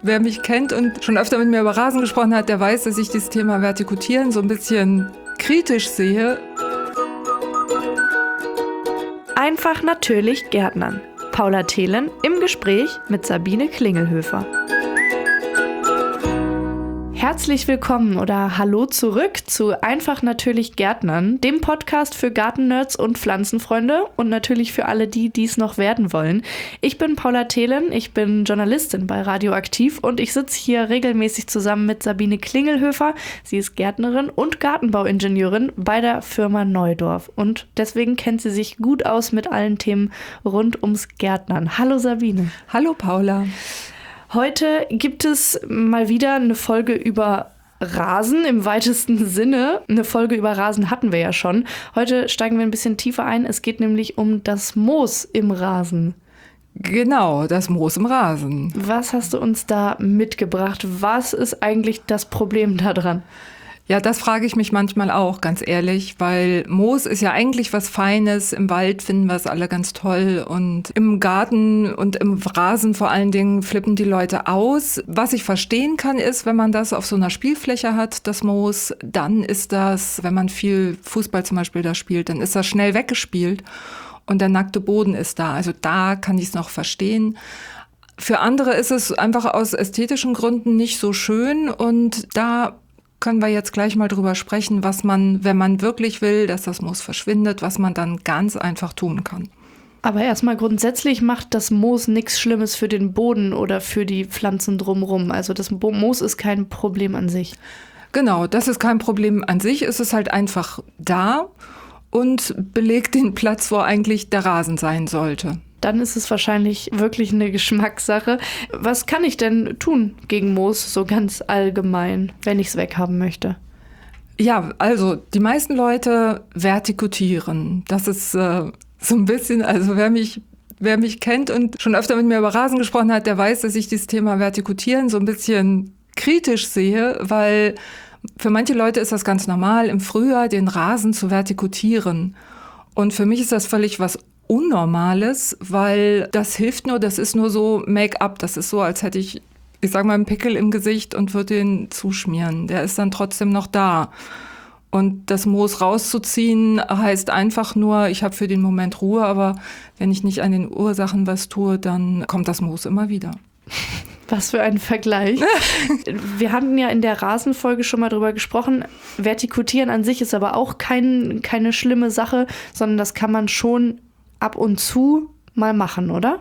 Wer mich kennt und schon öfter mit mir über Rasen gesprochen hat, der weiß, dass ich dieses Thema Vertikutieren so ein bisschen kritisch sehe. Einfach natürlich Gärtnern. Paula Thelen im Gespräch mit Sabine Klingelhöfer. Herzlich willkommen oder hallo zurück zu Einfach natürlich Gärtnern, dem Podcast für Gartennerds und Pflanzenfreunde und natürlich für alle die, die es noch werden wollen. Ich bin Paula Thelen, ich bin Journalistin bei Radioaktiv und ich sitze hier regelmäßig zusammen mit Sabine Klingelhöfer. Sie ist Gärtnerin und Gartenbauingenieurin bei der Firma Neudorf und deswegen kennt sie sich gut aus mit allen Themen rund ums Gärtnern. Hallo Sabine. Hallo Paula. Heute gibt es mal wieder eine Folge über Rasen im weitesten Sinne. Eine Folge über Rasen hatten wir ja schon. Heute steigen wir ein bisschen tiefer ein. Es geht nämlich um das Moos im Rasen. Genau, das Moos im Rasen. Was hast du uns da mitgebracht? Was ist eigentlich das Problem daran? Ja, das frage ich mich manchmal auch, ganz ehrlich, weil Moos ist ja eigentlich was Feines. Im Wald finden wir es alle ganz toll und im Garten und im Rasen vor allen Dingen flippen die Leute aus. Was ich verstehen kann, ist, wenn man das auf so einer Spielfläche hat, das Moos, dann ist das, wenn man viel Fußball zum Beispiel da spielt, dann ist das schnell weggespielt und der nackte Boden ist da. Also da kann ich es noch verstehen. Für andere ist es einfach aus ästhetischen Gründen nicht so schön und da können wir jetzt gleich mal drüber sprechen, was man, wenn man wirklich will, dass das Moos verschwindet, was man dann ganz einfach tun kann. Aber erstmal grundsätzlich macht das Moos nichts Schlimmes für den Boden oder für die Pflanzen drumherum. Also das Moos ist kein Problem an sich. Genau, das ist kein Problem an sich. Es ist halt einfach da und belegt den Platz, wo eigentlich der Rasen sein sollte. Dann ist es wahrscheinlich wirklich eine Geschmackssache. Was kann ich denn tun gegen Moos, so ganz allgemein, wenn ich es weghaben möchte? Ja, also die meisten Leute vertikutieren. Das ist so ein bisschen, also wer mich kennt und schon öfter mit mir über Rasen gesprochen hat, der weiß, dass ich dieses Thema Vertikutieren so ein bisschen kritisch sehe, weil für manche Leute ist das ganz normal, im Frühjahr den Rasen zu vertikutieren. Und für mich ist das völlig was Unnormales, weil das hilft nur, das ist nur so Make-up. Das ist so, als hätte ich sag mal, einen Pickel im Gesicht und würde den zuschmieren. Der ist dann trotzdem noch da. Und das Moos rauszuziehen heißt einfach nur, ich habe für den Moment Ruhe, aber wenn ich nicht an den Ursachen was tue, dann kommt das Moos immer wieder. Was für ein Vergleich. Wir hatten ja in der Rasenfolge schon mal drüber gesprochen. Vertikutieren an sich ist aber auch keine schlimme Sache, sondern das kann man schon ab und zu mal machen, oder?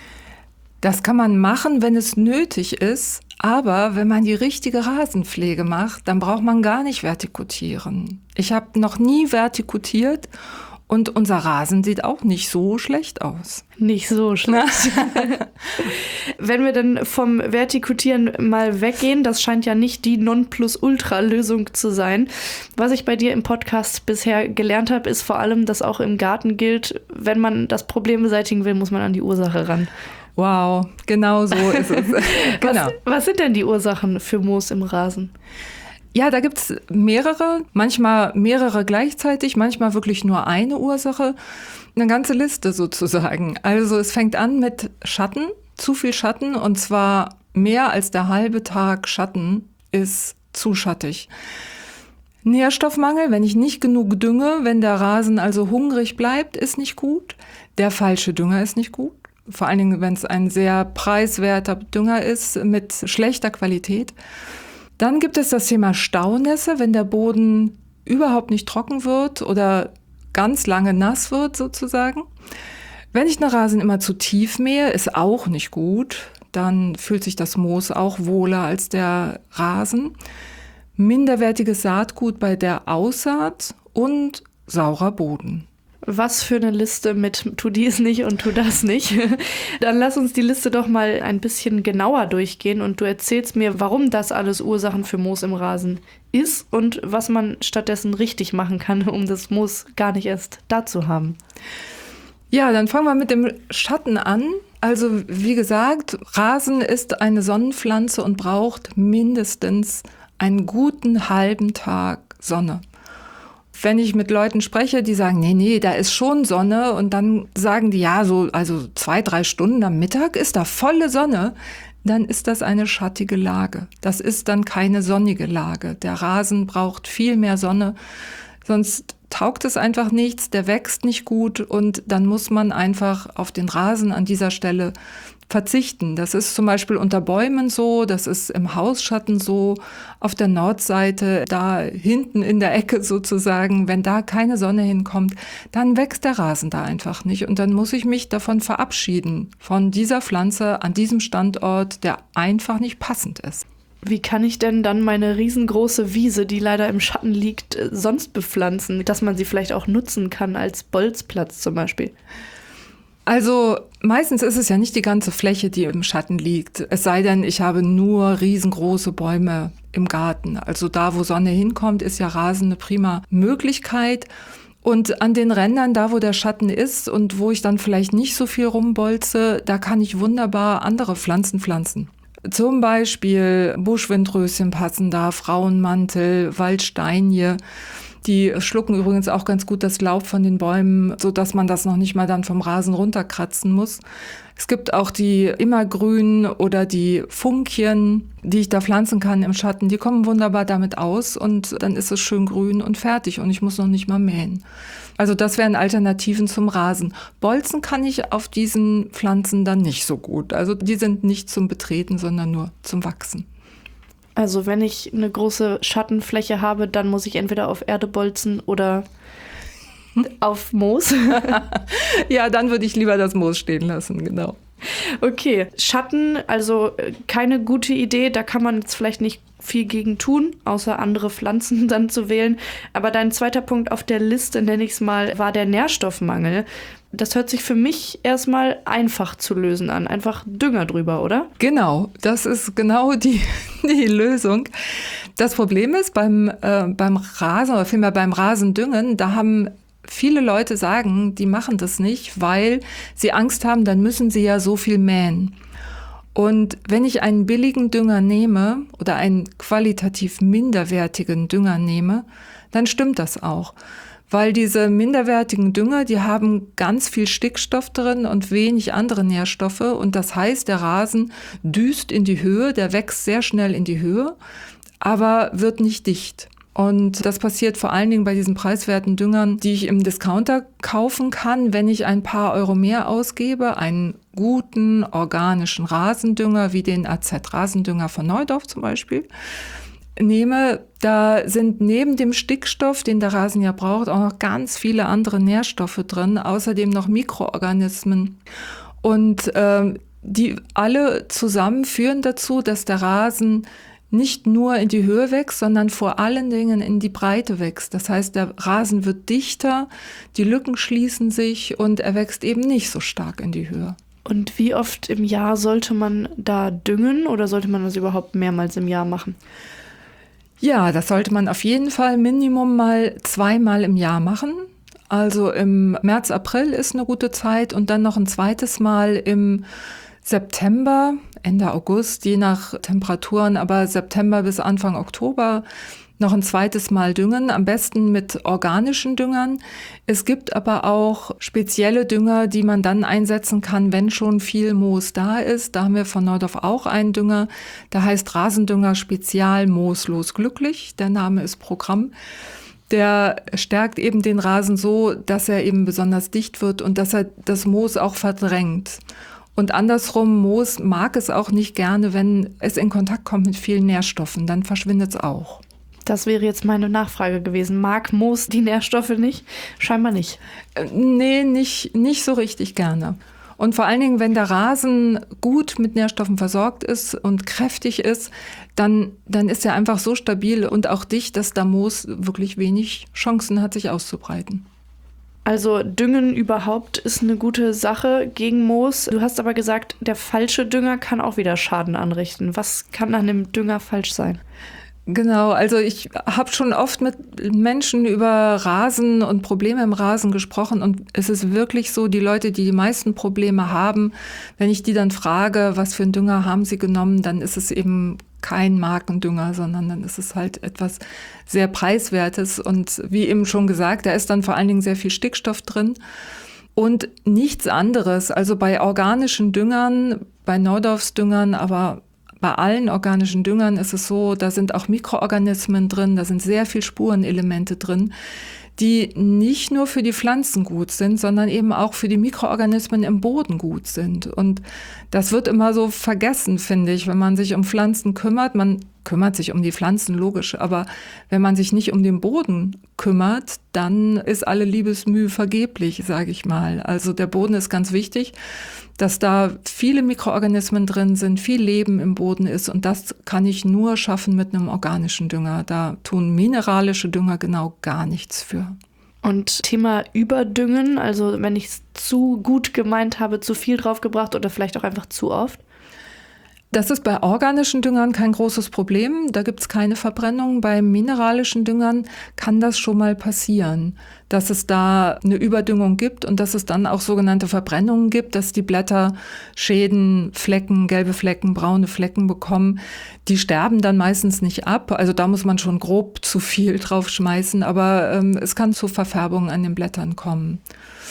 Das kann man machen, wenn es nötig ist. Aber wenn man die richtige Rasenpflege macht, dann braucht man gar nicht vertikutieren. Ich habe noch nie vertikutiert und unser Rasen sieht auch nicht so schlecht aus. Nicht so schlecht. Wenn wir dann vom Vertikutieren mal weggehen, das scheint ja nicht die Nonplusultra-Lösung zu sein. Was ich bei dir im Podcast bisher gelernt habe, ist vor allem, dass auch im Garten gilt, wenn man das Problem beseitigen will, muss man an die Ursache ran. Wow, genau so ist es. Genau. Was sind denn die Ursachen für Moos im Rasen? Ja, da gibt's mehrere, manchmal mehrere gleichzeitig, manchmal wirklich nur eine Ursache. Eine ganze Liste sozusagen. Also es fängt an mit Schatten, zu viel Schatten und zwar mehr als der halbe Tag Schatten ist zu schattig. Nährstoffmangel, wenn ich nicht genug dünge, wenn der Rasen also hungrig bleibt, ist nicht gut. Der falsche Dünger ist nicht gut. Vor allen Dingen, wenn es ein sehr preiswerter Dünger ist mit schlechter Qualität. Dann gibt es das Thema Staunässe, wenn der Boden überhaupt nicht trocken wird oder ganz lange nass wird sozusagen. Wenn ich den Rasen immer zu tief mähe, ist auch nicht gut. Dann fühlt sich das Moos auch wohler als der Rasen. Minderwertiges Saatgut bei der Aussaat und saurer Boden. Was für eine Liste mit tu dies nicht und tu das nicht. Dann lass uns die Liste doch mal ein bisschen genauer durchgehen und du erzählst mir, warum das alles Ursachen für Moos im Rasen ist und was man stattdessen richtig machen kann, um das Moos gar nicht erst da zu haben. Ja, dann fangen wir mit dem Schatten an. Also wie gesagt, Rasen ist eine Sonnenpflanze und braucht mindestens einen guten halben Tag Sonne. wenn ich mit Leuten spreche, die sagen, nee, da ist schon Sonne und dann sagen die, ja, also 2-3 Stunden am Mittag ist da volle Sonne, dann ist das eine schattige Lage. Das ist dann keine sonnige Lage. Der Rasen braucht viel mehr Sonne, sonst taugt es einfach nichts, der wächst nicht gut und dann muss man einfach auf den Rasen an dieser Stelle verzichten. Das ist zum Beispiel unter Bäumen so, das ist im Hausschatten so, auf der Nordseite, da hinten in der Ecke sozusagen, wenn da keine Sonne hinkommt, dann wächst der Rasen da einfach nicht und dann muss ich mich davon verabschieden, von dieser Pflanze an diesem Standort, der einfach nicht passend ist. Wie kann ich denn dann meine riesengroße Wiese, die leider im Schatten liegt, sonst bepflanzen, dass man sie vielleicht auch nutzen kann als Bolzplatz zum Beispiel? Also meistens ist es ja nicht die ganze Fläche, die im Schatten liegt. Es sei denn, ich habe nur riesengroße Bäume im Garten. Also da, wo Sonne hinkommt, ist ja Rasen eine prima Möglichkeit. Und an den Rändern, da wo der Schatten ist und wo ich dann vielleicht nicht so viel rumbolze, da kann ich wunderbar andere Pflanzen pflanzen. Zum Beispiel Buschwindröschen passen da, Frauenmantel, Waldsteinie. Die schlucken übrigens auch ganz gut das Laub von den Bäumen, sodass man das noch nicht mal dann vom Rasen runterkratzen muss. Es gibt auch die Immergrün oder die Funkchen, die ich da pflanzen kann im Schatten. Die kommen wunderbar damit aus und dann ist es schön grün und fertig und ich muss noch nicht mal mähen. Also das wären Alternativen zum Rasen. Bolzen kann ich auf diesen Pflanzen dann nicht so gut. Also die sind nicht zum Betreten, sondern nur zum Wachsen. Also wenn ich eine große Schattenfläche habe, dann muss ich entweder auf Erde bolzen oder auf Moos. Ja, dann würde ich lieber das Moos stehen lassen, genau. Okay, Schatten, also keine gute Idee, da kann man jetzt vielleicht nicht viel gegen tun, außer andere Pflanzen dann zu wählen. Aber dein zweiter Punkt auf der Liste, nenne ich es mal, war der Nährstoffmangel. Das hört sich für mich erstmal einfach zu lösen an. Einfach Dünger drüber, oder? Genau, das ist genau die Lösung. Das Problem ist beim Rasen oder vielmehr beim Rasendüngen, da haben viele Leute sagen, die machen das nicht, weil sie Angst haben, dann müssen sie ja so viel mähen. Und wenn ich einen billigen Dünger nehme oder einen qualitativ minderwertigen Dünger nehme, dann stimmt das auch. Weil diese minderwertigen Dünger, die haben ganz viel Stickstoff drin und wenig andere Nährstoffe. Und das heißt, der Rasen düst in die Höhe, der wächst sehr schnell in die Höhe, aber wird nicht dicht. Und das passiert vor allen Dingen bei diesen preiswerten Düngern, die ich im Discounter kaufen kann, wenn ich ein paar Euro mehr ausgebe. Einen guten organischen Rasendünger, wie den AZ-Rasendünger von Neudorf zum Beispiel, nehme, da sind neben dem Stickstoff, den der Rasen ja braucht, auch noch ganz viele andere Nährstoffe drin, außerdem noch Mikroorganismen. Und die alle zusammen führen dazu, dass der Rasen nicht nur in die Höhe wächst, sondern vor allen Dingen in die Breite wächst. Das heißt, der Rasen wird dichter, die Lücken schließen sich und er wächst eben nicht so stark in die Höhe. Und wie oft im Jahr sollte man da düngen oder sollte man das überhaupt mehrmals im Jahr machen? Ja, das sollte man auf jeden Fall Minimum mal 2-mal im Jahr machen. Also im März, April ist eine gute Zeit und dann noch ein zweites Mal im September, Ende August, je nach Temperaturen, aber September bis Anfang Oktober noch ein zweites Mal düngen, am besten mit organischen Düngern. Es gibt aber auch spezielle Dünger, die man dann einsetzen kann, wenn schon viel Moos da ist. Da haben wir von Neudorf auch einen Dünger, der heißt Rasendünger Spezial Mooslos Glücklich. Der Name ist Programm. Der stärkt eben den Rasen so, dass er eben besonders dicht wird und dass er das Moos auch verdrängt. Und andersrum, Moos mag es auch nicht gerne, wenn es in Kontakt kommt mit vielen Nährstoffen, dann verschwindet es auch. Das wäre jetzt meine Nachfrage gewesen. Mag Moos die Nährstoffe nicht? Scheinbar nicht. Nee, nicht so richtig gerne. Und vor allen Dingen, wenn der Rasen gut mit Nährstoffen versorgt ist und kräftig ist, dann ist er einfach so stabil und auch dicht, dass der Moos wirklich wenig Chancen hat, sich auszubreiten. Also Düngen überhaupt ist eine gute Sache gegen Moos. Du hast aber gesagt, der falsche Dünger kann auch wieder Schaden anrichten. Was kann an dem Dünger falsch sein? Genau, also ich habe schon oft mit Menschen über Rasen und Probleme im Rasen gesprochen und es ist wirklich so, die Leute, die die meisten Probleme haben, wenn ich die dann frage, was für einen Dünger haben sie genommen, dann ist es eben kein Markendünger, sondern dann ist es halt etwas sehr Preiswertes. Und wie eben schon gesagt, da ist dann vor allen Dingen sehr viel Stickstoff drin und nichts anderes. Also bei organischen Düngern, bei Naudorfsdüngern, aber bei allen organischen Düngern ist es so, da sind auch Mikroorganismen drin, da sind sehr viel Spurenelemente drin, die nicht nur für die Pflanzen gut sind, sondern eben auch für die Mikroorganismen im Boden gut sind. Und das wird immer so vergessen, finde ich, wenn man sich um Pflanzen kümmert. Man kümmert sich um die Pflanzen, logisch, aber wenn man sich nicht um den Boden kümmert, dann ist alle Liebesmühe vergeblich, sage ich mal. Also der Boden ist ganz wichtig, dass da viele Mikroorganismen drin sind, viel Leben im Boden ist und das kann ich nur schaffen mit einem organischen Dünger. Da tun mineralische Dünger genau gar nichts für. Und Thema Überdüngen, also wenn ich es zu gut gemeint habe, zu viel draufgebracht oder vielleicht auch einfach zu oft? Das ist bei organischen Düngern kein großes Problem. Da gibt es keine Verbrennung. Bei mineralischen Düngern kann das schon mal passieren, dass es da eine Überdüngung gibt und dass es dann auch sogenannte Verbrennungen gibt, dass die Blätter Schäden, Flecken, gelbe Flecken, braune Flecken bekommen. Die sterben dann meistens nicht ab. Also da muss man schon grob zu viel drauf schmeißen, aber es kann zu Verfärbungen an den Blättern kommen.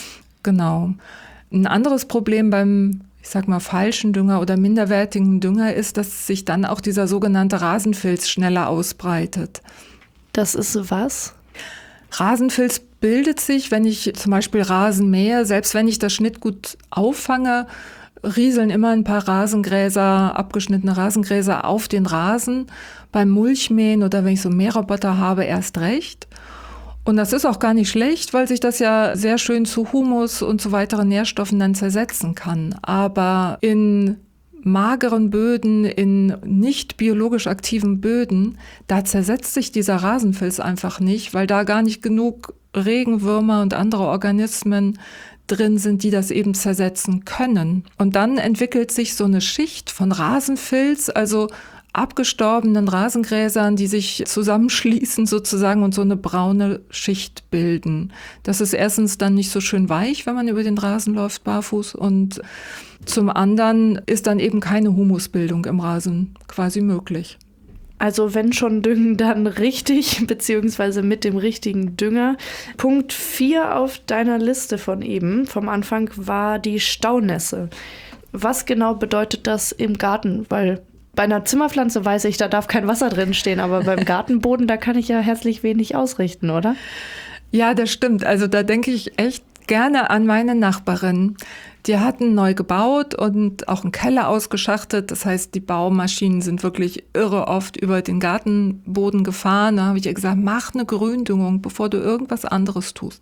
Genau. Ein anderes Problem beim falschen Dünger oder minderwertigen Dünger ist, dass sich dann auch dieser sogenannte Rasenfilz schneller ausbreitet. Das ist was? Rasenfilz bildet sich, wenn ich zum Beispiel Rasen mähe, selbst wenn ich das Schnittgut auffange, rieseln immer ein paar Rasengräser, abgeschnittene Rasengräser auf den Rasen. Beim Mulchmähen oder wenn ich so Mähroboter habe, erst recht. Und das ist auch gar nicht schlecht, weil sich das ja sehr schön zu Humus und zu weiteren Nährstoffen dann zersetzen kann. Aber in mageren Böden, in nicht biologisch aktiven Böden, da zersetzt sich dieser Rasenfilz einfach nicht, weil da gar nicht genug Regenwürmer und andere Organismen drin sind, die das eben zersetzen können. Und dann entwickelt sich so eine Schicht von Rasenfilz, also abgestorbenen Rasengräsern, die sich zusammenschließen sozusagen und so eine braune Schicht bilden. Das ist erstens dann nicht so schön weich, wenn man über den Rasen läuft, barfuß. Und zum anderen ist dann eben keine Humusbildung im Rasen quasi möglich. Also wenn schon düngen, dann richtig, beziehungsweise mit dem richtigen Dünger. Punkt 4 auf deiner Liste von eben, vom Anfang, war die Staunässe. Was genau bedeutet das im Garten? Weil bei einer Zimmerpflanze weiß ich, da darf kein Wasser drin stehen, aber beim Gartenboden, da kann ich ja herzlich wenig ausrichten, oder? Ja, das stimmt. Also da denke ich echt gerne an meine Nachbarin. Die hatten neu gebaut und auch einen Keller ausgeschachtet. Das heißt, die Baumaschinen sind wirklich irre oft über den Gartenboden gefahren. Da habe ich ihr gesagt, mach eine Gründüngung, bevor du irgendwas anderes tust.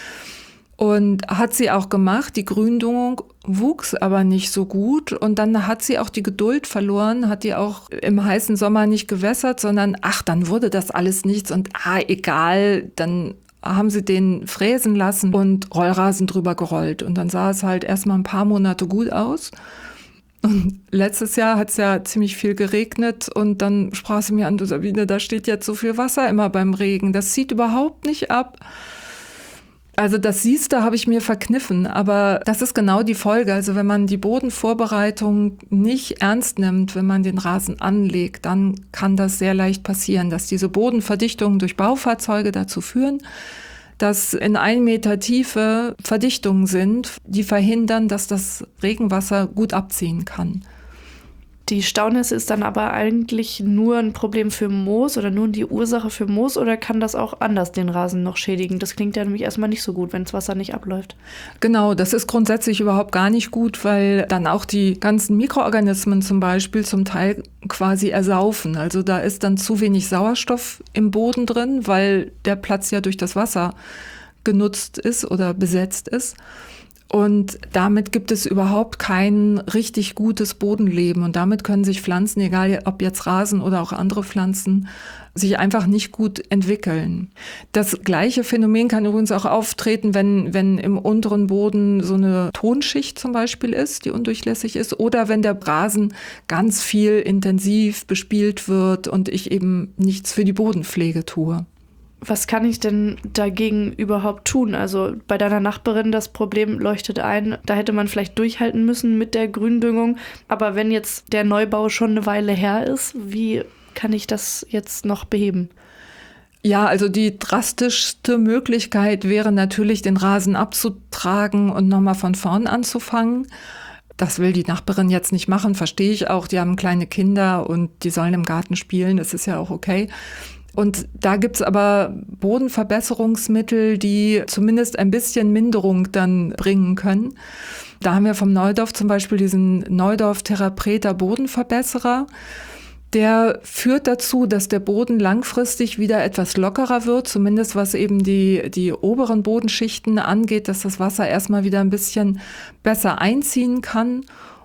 Und hat sie auch gemacht. Die Gründüngung wuchs aber nicht so gut. Und dann hat sie auch die Geduld verloren, hat die auch im heißen Sommer nicht gewässert, sondern dann wurde das alles nichts und egal, dann haben sie den fräsen lassen und Rollrasen drüber gerollt. Und dann sah es halt erstmal ein paar Monate gut aus. Und letztes Jahr hat es ja ziemlich viel geregnet und dann sprach sie mir an, du Sabine, da steht jetzt so viel Wasser immer beim Regen. Das zieht überhaupt nicht ab. Also das Siehste habe ich mir verkniffen, aber das ist genau die Folge. Also wenn man die Bodenvorbereitung nicht ernst nimmt, wenn man den Rasen anlegt, dann kann das sehr leicht passieren, dass diese Bodenverdichtungen durch Baufahrzeuge dazu führen, dass in 1 Meter Tiefe Verdichtungen sind, die verhindern, dass das Regenwasser gut abziehen kann. Die Staunässe ist dann aber eigentlich nur ein Problem für Moos oder nur die Ursache für Moos oder kann das auch anders den Rasen noch schädigen? Das klingt ja nämlich erstmal nicht so gut, wenn das Wasser nicht abläuft. Genau, das ist grundsätzlich überhaupt gar nicht gut, weil dann auch die ganzen Mikroorganismen zum Beispiel zum Teil quasi ersaufen. Also da ist dann zu wenig Sauerstoff im Boden drin, weil der Platz ja durch das Wasser genutzt ist oder besetzt ist. Und damit gibt es überhaupt kein richtig gutes Bodenleben. Und damit können sich Pflanzen, egal ob jetzt Rasen oder auch andere Pflanzen, sich einfach nicht gut entwickeln. Das gleiche Phänomen kann übrigens auch auftreten, wenn im unteren Boden so eine Tonschicht zum Beispiel ist, die undurchlässig ist, oder wenn der Rasen ganz viel intensiv bespielt wird und ich eben nichts für die Bodenpflege tue. Was kann ich denn dagegen überhaupt tun? Also bei deiner Nachbarin, das Problem leuchtet ein, da hätte man vielleicht durchhalten müssen mit der Gründüngung. Aber wenn jetzt der Neubau schon eine Weile her ist, wie kann ich das jetzt noch beheben? Ja, also die drastischste Möglichkeit wäre natürlich, den Rasen abzutragen und nochmal von vorn anzufangen. Das will die Nachbarin jetzt nicht machen, verstehe ich auch. Die haben kleine Kinder und die sollen im Garten spielen, das ist ja auch okay. Und da gibt's aber Bodenverbesserungsmittel, die zumindest ein bisschen Minderung dann bringen können. Da haben wir vom Neudorf zum Beispiel diesen Neudorf Therapreta Bodenverbesserer. Der führt dazu, dass der Boden langfristig wieder etwas lockerer wird, zumindest was eben die oberen Bodenschichten angeht, dass das Wasser erstmal wieder ein bisschen besser einziehen kann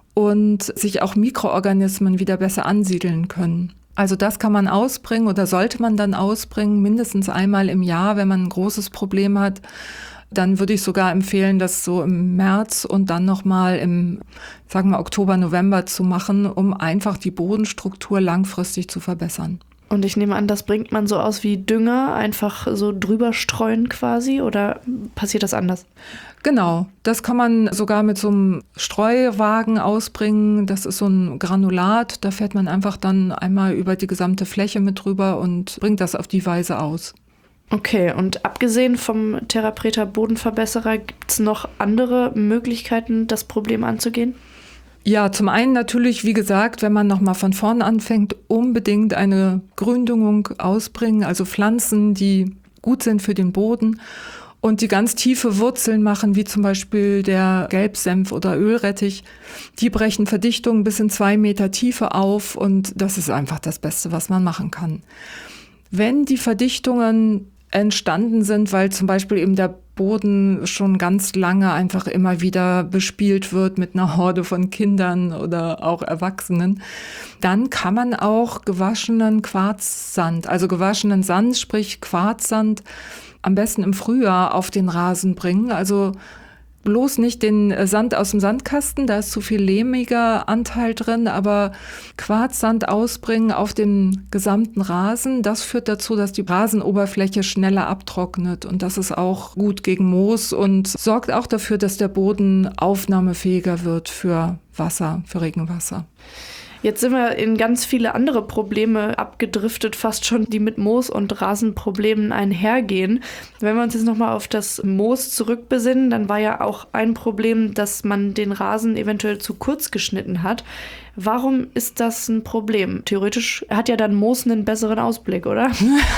und sich auch Mikroorganismen wieder besser ansiedeln können. Also das kann man ausbringen oder sollte man dann ausbringen, mindestens einmal im Jahr, wenn man ein großes Problem hat. Dann würde ich sogar empfehlen, das so im März und dann nochmal im, sagen wir, Oktober, November zu machen, um einfach die Bodenstruktur langfristig zu verbessern. Und ich nehme an, das bringt man so aus wie Dünger, einfach so drüber streuen quasi, oder passiert das anders? Genau, das kann man sogar mit so einem Streuwagen ausbringen. Das ist so ein Granulat, da fährt man einfach dann einmal über die gesamte Fläche mit drüber und bringt das auf die Weise aus. Okay, und abgesehen vom Therapreta Bodenverbesserer, gibt es noch andere Möglichkeiten, das Problem anzugehen? Ja, zum einen natürlich, wie gesagt, wenn man nochmal von vorne anfängt, unbedingt eine Gründüngung ausbringen, also Pflanzen, die gut sind für den Boden und die ganz tiefe Wurzeln machen, wie zum Beispiel der Gelbsenf oder Ölrettich. Die brechen Verdichtungen bis in 2 Meter Tiefe auf und das ist einfach das Beste, was man machen kann. Wenn die Verdichtungen entstanden sind, weil zum Beispiel eben der Boden schon ganz lange einfach immer wieder bespielt wird mit einer Horde von Kindern oder auch Erwachsenen, dann kann man auch gewaschenen Quarzsand, also gewaschenen Sand, sprich Quarzsand, am besten im Frühjahr auf den Rasen bringen. Also bloß nicht den Sand aus dem Sandkasten, da ist zu viel lehmiger Anteil drin, aber Quarzsand ausbringen auf den gesamten Rasen, das führt dazu, dass die Rasenoberfläche schneller abtrocknet und das ist auch gut gegen Moos und sorgt auch dafür, dass der Boden aufnahmefähiger wird für Wasser, für Regenwasser. Jetzt sind wir in ganz viele andere Probleme abgedriftet, fast schon, die mit Moos- und Rasenproblemen einhergehen. Wenn wir uns jetzt nochmal auf das Moos zurückbesinnen, dann war ja auch ein Problem, dass man den Rasen eventuell zu kurz geschnitten hat. Warum ist das ein Problem? Theoretisch hat ja dann Moos einen besseren Ausblick, oder?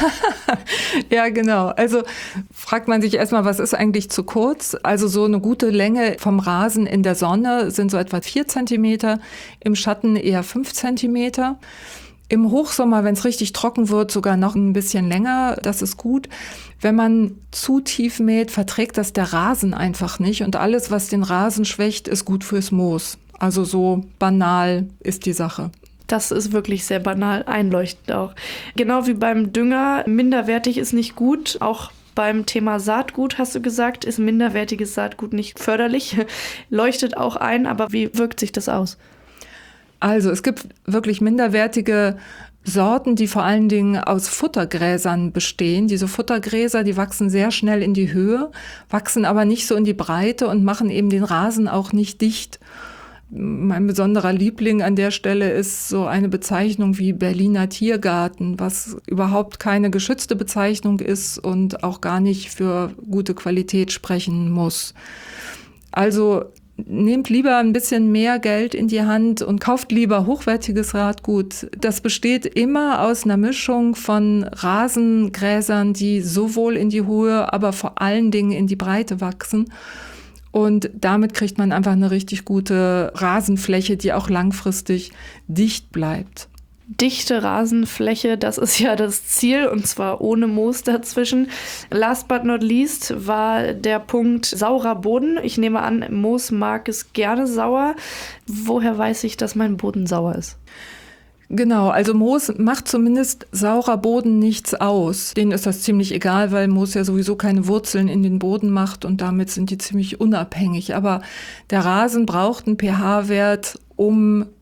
Ja, genau. Also fragt man sich erstmal, was ist eigentlich zu kurz? Also so eine gute Länge vom Rasen in der Sonne sind so etwa 4 Zentimeter, im Schatten eher 5 Zentimeter. Im Hochsommer, wenn es richtig trocken wird, sogar noch ein bisschen länger. Das ist gut. Wenn man zu tief mäht, verträgt das der Rasen einfach nicht. Und alles, was den Rasen schwächt, ist gut fürs Moos. Also so banal ist die Sache. Das ist wirklich sehr banal, einleuchtend auch. Genau wie beim Dünger, minderwertig ist nicht gut. Auch beim Thema Saatgut, hast du gesagt, ist minderwertiges Saatgut nicht förderlich. Leuchtet auch ein, aber wie wirkt sich das aus? Also es gibt wirklich minderwertige Sorten, die vor allen Dingen aus Futtergräsern bestehen. Diese Futtergräser, die wachsen sehr schnell in die Höhe, wachsen aber nicht so in die Breite und machen eben den Rasen auch nicht dicht. Mein besonderer Liebling an der Stelle ist so eine Bezeichnung wie Berliner Tiergarten, was überhaupt keine geschützte Bezeichnung ist und auch gar nicht für gute Qualität sprechen muss. Also nehmt lieber ein bisschen mehr Geld in die Hand und kauft lieber hochwertiges Saatgut. Das besteht immer aus einer Mischung von Rasengräsern, die sowohl in die Hohe, aber vor allen Dingen in die Breite wachsen. Und damit kriegt man einfach eine richtig gute Rasenfläche, die auch langfristig dicht bleibt. Dichte Rasenfläche, das ist ja das Ziel, und zwar ohne Moos dazwischen. Last but not least war der Punkt saurer Boden. Ich nehme an, Moos mag es gerne sauer. Woher weiß ich, dass mein Boden sauer ist? Genau, also Moos macht zumindest saurer Boden nichts aus. Denen ist das ziemlich egal, weil Moos ja sowieso keine Wurzeln in den Boden macht und damit sind die ziemlich unabhängig. Aber der Rasen braucht einen pH-Wert, um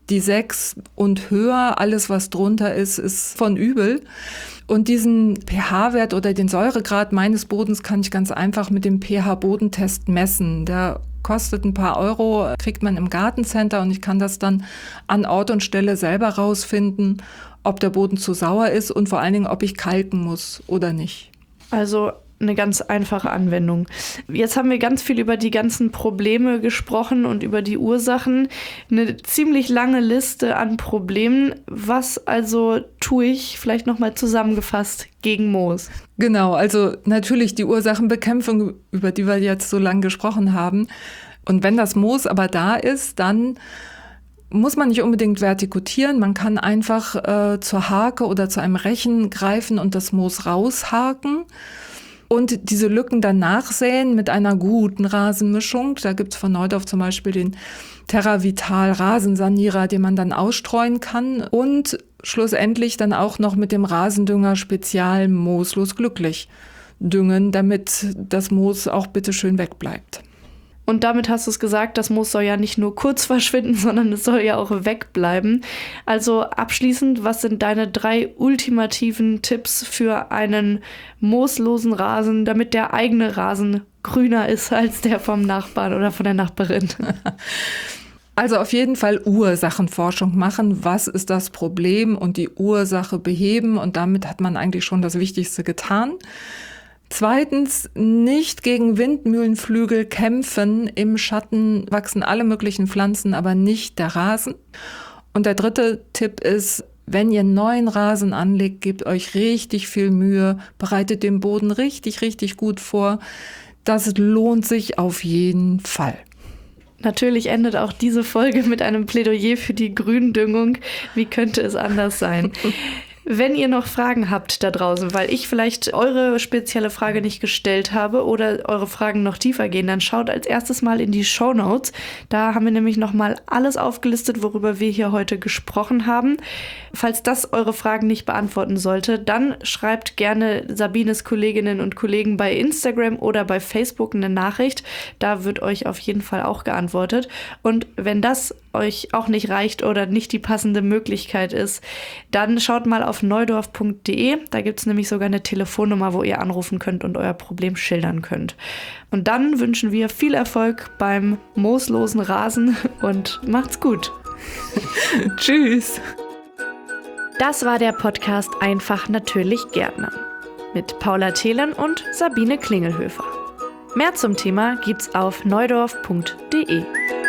die 6 und höher, alles was drunter ist von übel. Und diesen pH-Wert oder den Säuregrad meines Bodens kann ich ganz einfach mit dem pH-Bodentest messen. Der kostet ein paar Euro, kriegt man im Gartencenter und ich kann das dann an Ort und Stelle selber rausfinden, ob der Boden zu sauer ist und vor allen Dingen, ob ich kalken muss oder nicht. Also eine ganz einfache Anwendung. Jetzt haben wir ganz viel über die ganzen Probleme gesprochen und über die Ursachen. Eine ziemlich lange Liste an Problemen. Was also tue ich, vielleicht nochmal zusammengefasst, gegen Moos? Genau, also natürlich die Ursachenbekämpfung, über die wir jetzt so lange gesprochen haben. Und wenn das Moos aber da ist, dann muss man nicht unbedingt vertikutieren. Man kann einfach zur Hake oder zu einem Rechen greifen und das Moos raushaken. Und diese Lücken dann nachsäen mit einer guten Rasenmischung. Da gibt es von Neudorf zum Beispiel den TerraVital Rasensanierer, den man dann ausstreuen kann. Und schlussendlich dann auch noch mit dem Rasendünger Spezial Mooslos glücklich düngen, damit das Moos auch bitte schön wegbleibt. Und damit hast du es gesagt, das Moos soll ja nicht nur kurz verschwinden, sondern es soll ja auch wegbleiben. Also abschließend, was sind deine 3 ultimativen Tipps für einen mooslosen Rasen, damit der eigene Rasen grüner ist als der vom Nachbarn oder von der Nachbarin? Also auf jeden Fall Ursachenforschung machen. Was ist das Problem und die Ursache beheben? Und damit hat man eigentlich schon das Wichtigste getan. Zweitens, nicht gegen Windmühlenflügel kämpfen. Im Schatten wachsen alle möglichen Pflanzen, aber nicht der Rasen. Und der 3. Tipp ist, wenn ihr neuen Rasen anlegt, gebt euch richtig viel Mühe, bereitet den Boden richtig, richtig gut vor. Das lohnt sich auf jeden Fall. Natürlich endet auch diese Folge mit einem Plädoyer für die Gründüngung. Wie könnte es anders sein? Wenn ihr noch Fragen habt da draußen, weil ich vielleicht eure spezielle Frage nicht gestellt habe oder eure Fragen noch tiefer gehen, dann schaut als erstes mal in die Shownotes. Da haben wir nämlich nochmal alles aufgelistet, worüber wir hier heute gesprochen haben. Falls das eure Fragen nicht beantworten sollte, dann schreibt gerne Sabines Kolleginnen und Kollegen bei Instagram oder bei Facebook eine Nachricht. Da wird euch auf jeden Fall auch geantwortet. Und wenn das euch auch nicht reicht oder nicht die passende Möglichkeit ist, dann schaut mal auf neudorf.de. Da gibt es nämlich sogar eine Telefonnummer, wo ihr anrufen könnt und euer Problem schildern könnt. Und dann wünschen wir viel Erfolg beim mooslosen Rasen und macht's gut. Tschüss. Das war der Podcast Einfach natürlich Gärtnern mit Paula Thelen und Sabine Klingelhöfer. Mehr zum Thema gibt's auf neudorf.de.